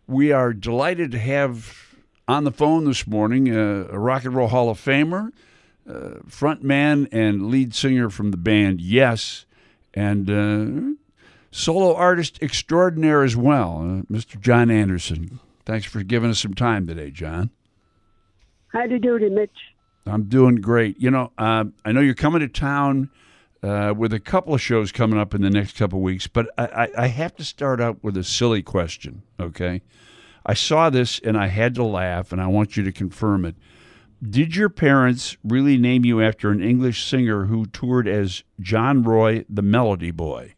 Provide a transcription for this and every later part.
We are delighted to have on the phone this morning a Rock and Roll Hall of Famer, front man and lead singer from the band Yes, and solo artist extraordinaire as well, Mr. Jon Anderson. Thanks for giving us some time today, Jon. How do you do, Mitch? I'm doing great. You know, I know you're coming to town with a couple of shows coming up in the next couple of weeks, but I have to start out with a silly question, okay? I saw this and I had to laugh, and I want you to confirm it. Did your parents really name you after an English singer who toured as John Roy, the Melody Boy?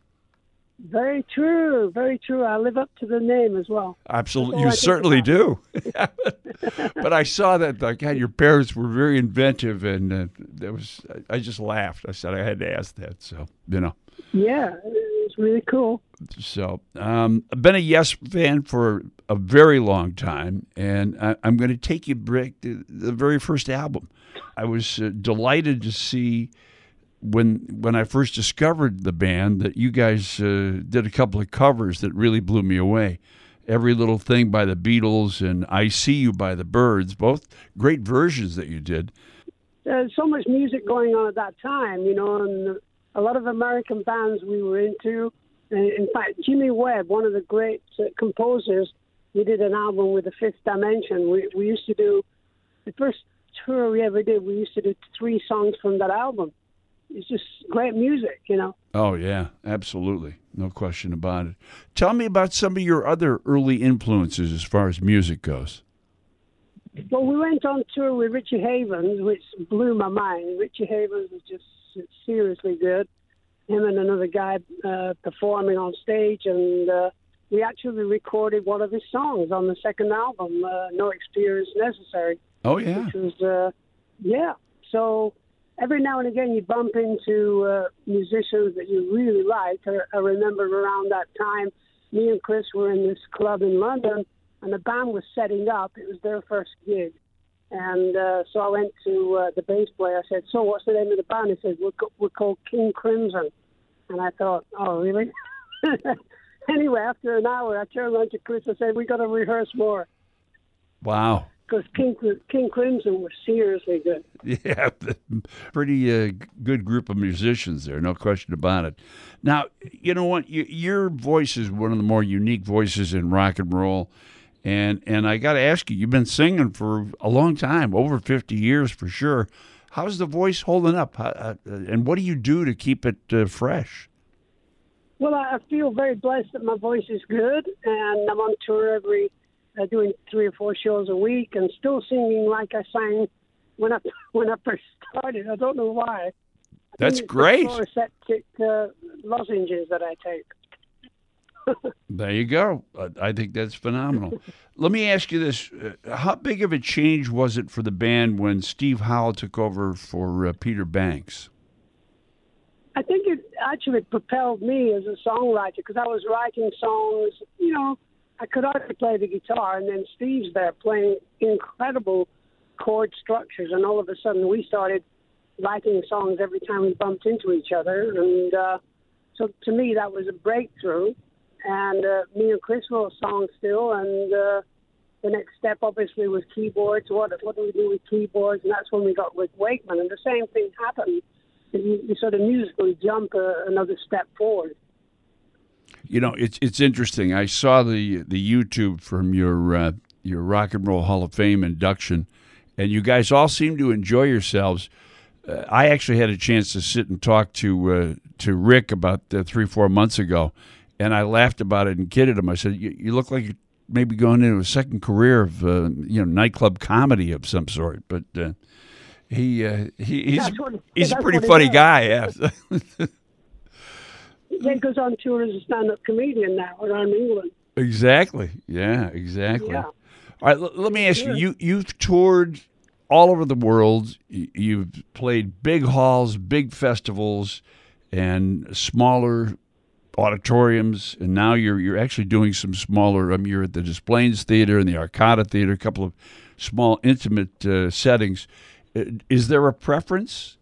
Very true, very true. I live up to the name as well. Absolutely, you certainly do. But I saw that, like, God, your parents were very inventive, and I just laughed. I said I had to ask that, so, you know. Yeah, it's really cool. So I've been a Yes fan for a very long time, and I'm going to take you back to the very first album. I was delighted to see when I first discovered the band that you guys did a couple of covers that really blew me away. Every Little Thing by the Beatles and I See You by the Byrds, both great versions that you did. There's so much music going on at that time, you know, and a lot of American bands we were into. In fact, Jimmy Webb, one of the great composers, we did an album with the Fifth Dimension. We used to do, the first tour we ever did, we used to do 3 songs from that album. It's just great music, you know. Oh, yeah, absolutely. No question about it. Tell me about some of your other early influences as far as music goes. Well, we went on tour with Richie Havens, which blew my mind. Richie Havens was just seriously good. Him and another guy performing on stage, and we actually recorded one of his songs on the second album, No Experience Necessary. Oh, yeah. Which was, yeah. So every now and again you bump into musicians that you really like. I remember around that time, me and Chris were in this club in London, and the band was setting up. It was their first gig. And so I went to the bass player. I said, so what's the name of the band? He said, we're called King Crimson. And I thought, oh, really? Anyway, after an hour, I turned around to Chris and said, we got to rehearse more. Wow. Because King Crimson was seriously good. Yeah, pretty good group of musicians there, no question about it. Now, you know what? Your voice is one of the more unique voices in rock and roll. And I got to ask you, you've been singing for a long time, over 50 years for sure. How's the voice holding up? And what do you do to keep it fresh? Well, I feel very blessed that my voice is good, and I'm on tour doing 3 or 4 shows a week, and still singing like I sang when I first started. I don't know why. That's great. It's the chloroseptic lozenges that I take. There you go. I think that's phenomenal. Let me ask you this. How big of a change was it for the band when Steve Howe took over for Peter Banks? I think it actually propelled me as a songwriter because I was writing songs, you know, I could hardly play the guitar, and then Steve's there playing incredible chord structures, and all of a sudden we started writing songs every time we bumped into each other, and so to me that was a breakthrough. And me and Chris wrote songs still, and the next step obviously was keyboards. What do we do with keyboards? And that's when we got Rick Wakeman, and the same thing happened. You sort of musically jump another step forward. You know, it's interesting. I saw the YouTube from your Rock and Roll Hall of Fame induction, and you guys all seem to enjoy yourselves. I actually had a chance to sit and talk to Rick about 3-4 months ago, and I laughed about it and kidded him. I said, "You look like you're maybe going into a second career of nightclub comedy of some sort." But he's a pretty funny guy. Yeah. He goes on tour as a stand-up comedian now around England. Exactly. Yeah, exactly. Yeah. All right, let me ask you. You've toured all over the world. You've played big halls, big festivals, and smaller auditoriums, and now you're actually doing some smaller. You're at the Des Plaines Theater and the Arcada Theater, a couple of small, intimate settings. Is there a preference?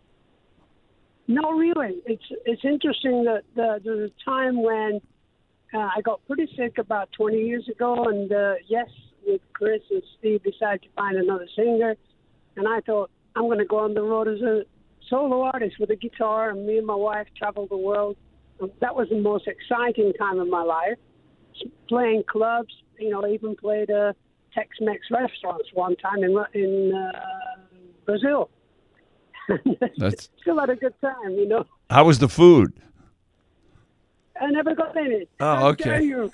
No, really. It's interesting that there's a time when I got pretty sick about 20 years ago, and yes, with Chris and Steve decided to find another singer, and I thought I'm going to go on the road as a solo artist with a guitar, and me and my wife traveled the world. That was the most exciting time of my life, playing clubs, even played Tex-Mex restaurants one time in Brazil. That's Still had a good time. How was the food? I never got any. Oh, How okay. dare you?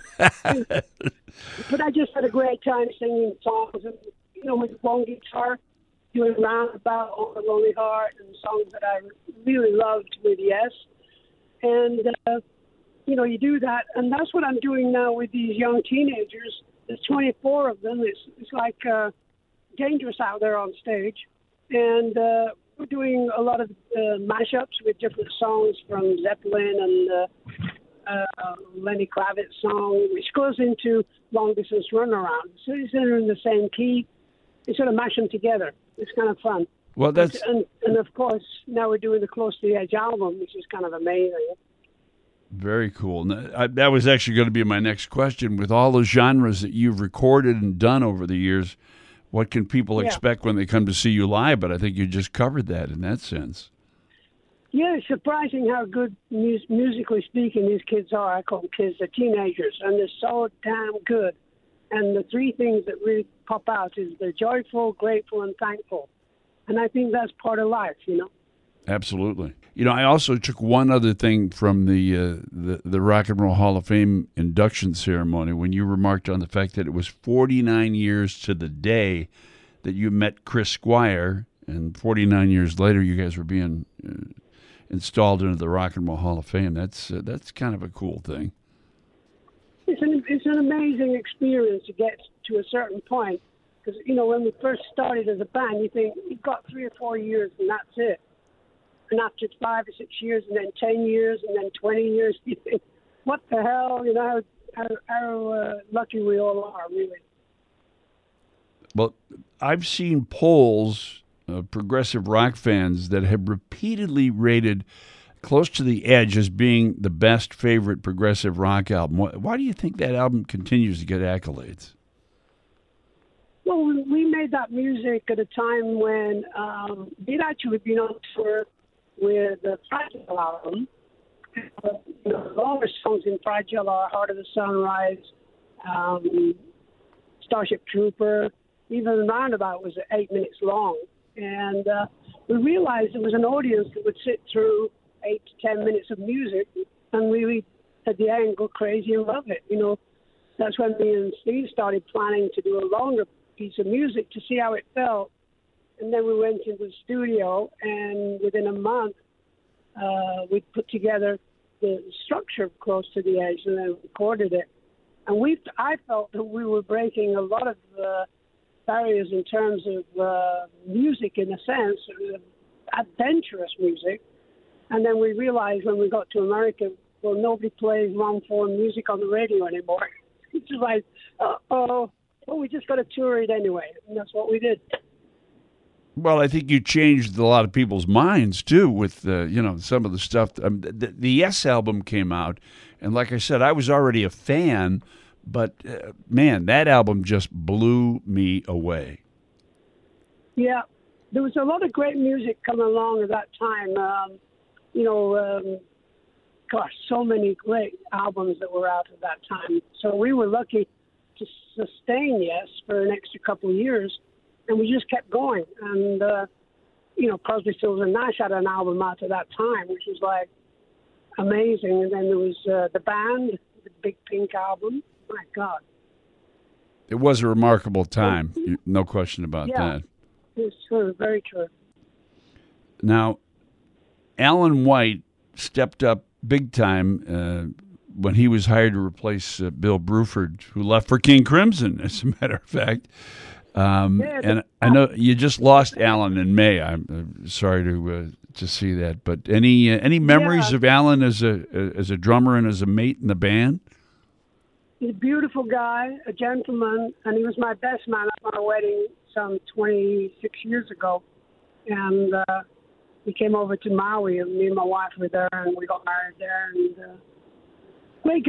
But I just had a great time singing songs, and, with one guitar, doing Roundabout, On the Lonely Heart, and songs that I really loved with Yes. And, you do that, and that's what I'm doing now with these young teenagers. There's 24 of them. It's like dangerous out there on stage. And we're doing a lot of mashups with different songs from Zeppelin and Lenny Kravitz song, which goes into Long Distance Runaround. So it's in the same key. We sort of mash them together. It's kind of fun. Well, that's and of course, now we're doing the Close to the Edge album, which is kind of amazing. very cool. That was actually going to be my next question. With all the genres that you've recorded and done over the years, what can people expect when they come to see you live? But I think you just covered that in that sense. Yeah, it's surprising how good musically speaking these kids are. I call them kids, they're teenagers, and they're so damn good. And the three things that really pop out is they're joyful, grateful, and thankful. And I think that's part of life, Absolutely. I also took one other thing from the Rock and Roll Hall of Fame induction ceremony when you remarked on the fact that it was 49 years to the day that you met Chris Squire, and 49 years later you guys were being installed into the Rock and Roll Hall of Fame. That's kind of a cool thing. It's an amazing experience to get to a certain point. Because, when we first started as a band, you think, you've got 3 or 4 years and that's it. And after 5 or 6 years, and then 10 years, and then 20 years, you think, what the hell? How lucky we all are, really. Well, I've seen polls of progressive rock fans that have repeatedly rated Close to the Edge as being the best favorite progressive rock album. Why do you think that album continues to get accolades? Well, we made that music at a time when we'd actually been on tour with the Fragile album. The longest songs in Fragile are Heart of the Sunrise, Starship Trooper, even Roundabout was 8 minutes long. And we realized there was an audience that would sit through 8 to 10 minutes of music and really, at the end, go crazy and love it. That's when me and Steve started planning to do a longer piece of music to see how it felt. And then we went into the studio, and within a month, we put together the structure of Close to the Edge and then recorded it. And I felt that we were breaking a lot of barriers in terms of music, in a sense, adventurous music. And then we realized when we got to America, well, nobody plays long-form music on the radio anymore. It's like, well, we just got to tour it anyway, and that's what we did. Well, I think you changed a lot of people's minds, too, with, some of the stuff. The Yes album came out, and like I said, I was already a fan, but, man, that album just blew me away. Yeah. There was a lot of great music coming along at that time. So many great albums that were out at that time. So we were lucky to sustain Yes for an extra couple of years, and we just kept going. And, Crosby, Stills, and Nash had an album out at that time, which was, like, amazing. And then there was the band, the Big Pink album. My God. It was a remarkable time, no question about that. It's true, very true. Now, Alan White stepped up big time when he was hired to replace Bill Bruford, who left for King Crimson, as a matter of fact. And I know you just lost Alan in May. I'm sorry to see that. But any memories of Alan as a drummer and as a mate in the band? He's a beautiful guy, a gentleman, and he was my best man at my wedding some 26 years ago. And he came over to Maui, and me and my wife were there, and we got married there. And great guy.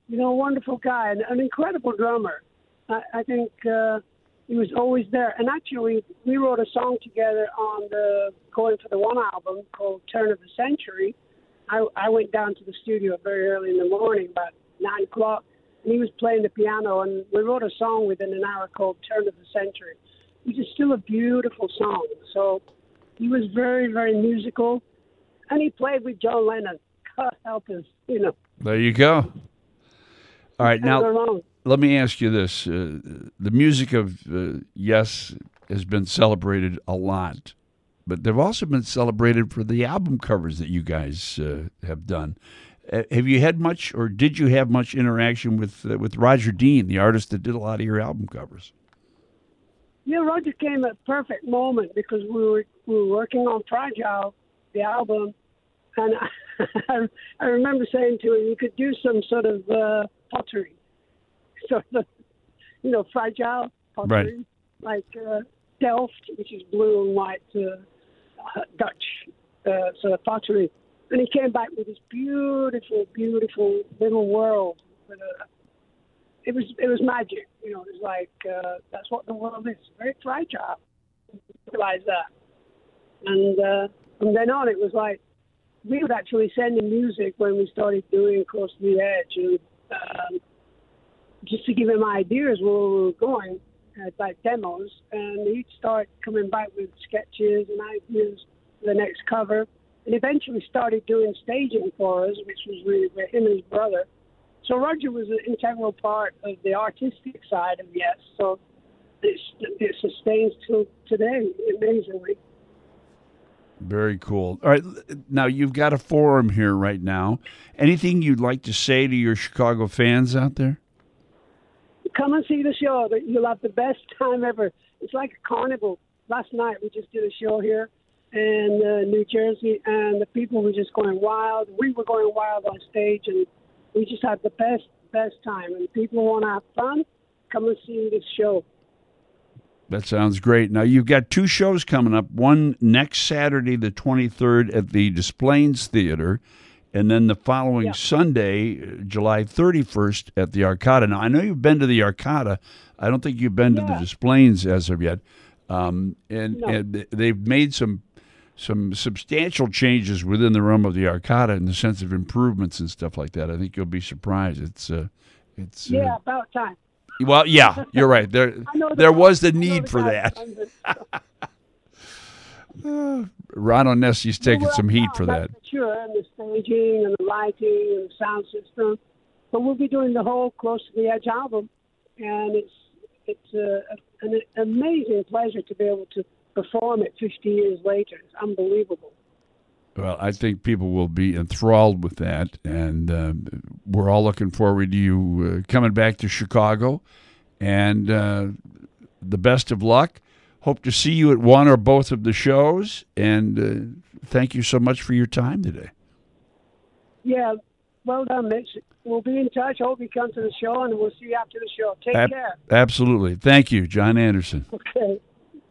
Wonderful guy and an incredible drummer. I think he was always there. And actually, we wrote a song together on the Going for the One album called Turn of the Century. I went down to the studio very early in the morning, about 9 o'clock, and he was playing the piano, and we wrote a song within an hour called Turn of the Century, which is still a beautiful song. So he was very, very musical, and he played with John Lennon. God help us, There you go. All right, now let me ask you this. The music of Yes has been celebrated a lot, but they've also been celebrated for the album covers that you guys have done. Have you had much, or did you have much interaction with Roger Dean, the artist that did a lot of your album covers? Yeah, Roger came at a perfect moment because we were working on Fragile, the album, and I remember saying to him, you could do some sort of pottery, sort of, fragile pottery, right. like Delft, which is blue and white Dutch sort of pottery. And he came back with this beautiful, beautiful little world. It was magic, It was like that's what the world is. Very fragile. Realize that. And from then on, it was like we would actually send him music when we started doing Close to the Edge, and just to give him ideas where we were going, like demos, and he'd start coming back with sketches and ideas for the next cover, and eventually started doing staging for us, which was really with him and his brother. So Roger was an integral part of the artistic side of Yes, so it sustains till today, amazingly. Very cool. All right, now you've got a forum here right now. Anything you'd like to say to your Chicago fans out there? Come and see the show. You'll have the best time ever. It's like a carnival. Last night we just did a show here in New Jersey, and the people were just going wild. We were going wild on stage, and we just had the best time. And people want to have fun, come and see this show. That sounds great. Now, you've got 2 shows coming up, one next Saturday, the 23rd, at the Des Plaines Theater, and then the following Sunday, July 31st, at the Arcada. Now, I know you've been to the Arcada. I don't think you've been to the Des Plaines as of yet. And they've made some substantial changes within the realm of the Arcada in the sense of improvements and stuff like that. I think you'll be surprised. It's about time. Well, yeah, you're right. There was the need for that. Ron Onesi's taking some heat for that. Sure, and the staging and the lighting and the sound system. But we'll be doing the whole Close to the Edge album, and it's an amazing pleasure to be able to perform it 50 years later. It's unbelievable. Well, I think people will be enthralled with that, and we're all looking forward to you coming back to Chicago, and the best of luck. Hope to see you at one or both of the shows, and thank you so much for your time today. Yeah, well done, Mitch. We'll be in touch. Hope you come to the show, and we'll see you after the show. Take care. Absolutely. Thank you, John Anderson. Okay.